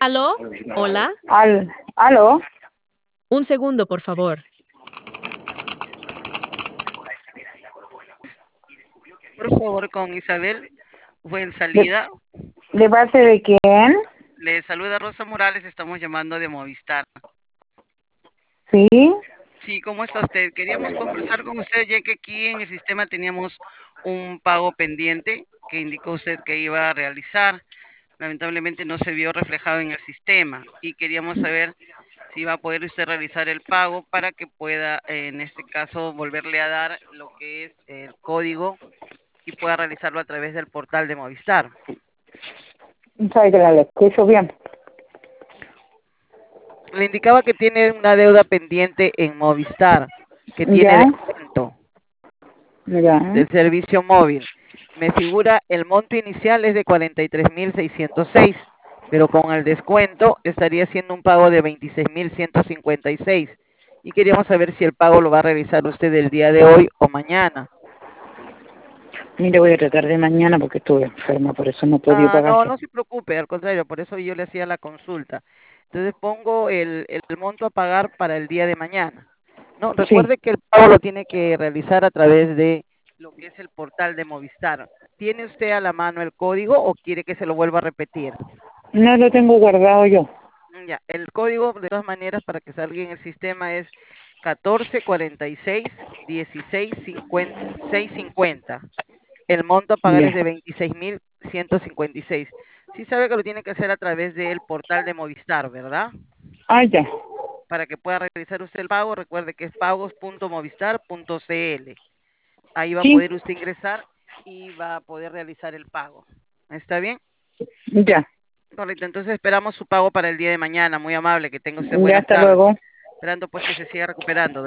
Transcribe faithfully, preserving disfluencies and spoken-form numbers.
¿Aló? Hola. Al, ¿aló? Un segundo, por favor. Por favor, con Isabel ¿De, Fuensalida. de parte de quién? Le saluda Rosa Morales, estamos llamando de Movistar. Sí. Sí, ¿cómo está usted? Queríamos conversar con usted ya que aquí en el sistema teníamos un pago pendiente que indicó usted que iba a realizar. Lamentablemente no se vio reflejado en el sistema y queríamos saber si va a poder usted realizar el pago para que pueda, eh, en este caso, volverle a dar lo que es el código y pueda realizarlo a través del portal de Movistar. ¿Sabe que la le escucho bien? Le indicaba que tiene una deuda pendiente en Movistar, que tiene Ya, descuento ya. del servicio móvil. Me figura el monto inicial es de cuarenta y tres mil seiscientos seis, pero con el descuento estaría siendo un pago de veintiséis mil ciento cincuenta y seis. Y queríamos saber si el pago lo va a realizar usted el día de hoy o mañana. Mire, voy a tratar de mañana porque estuve enferma, por eso no he podido Ah, pagar no, yo. no se preocupe, al contrario, por eso yo le hacía la consulta. Entonces pongo el, el monto a pagar para el día de mañana. No, Sí. recuerde que el pago lo tiene que realizar a través de lo que es el portal de Movistar. ¿Tiene usted a la mano el código o quiere que se lo vuelva a repetir? No lo tengo guardado yo. Mm, Ya, el código de todas maneras para que salga en el sistema es catorce cuarenta y seis dieciséis cincuenta seiscientos cincuenta. El monto a pagar es Ya. de veintiséis mil ciento cincuenta y seis. Sí sabe que lo tiene que hacer a través del portal de Movistar, ¿verdad? Ah, ya. Para que pueda realizar usted el pago, recuerde que es pagos punto movistar punto cl. Ahí va a Sí. poder usted ingresar y va a poder realizar el pago. ¿Está bien? Ya. Correcto, entonces esperamos su pago para el día de mañana. Muy amable, que tenga usted Ya, buenas hasta tardes. luego. Esperando pues que se siga recuperando.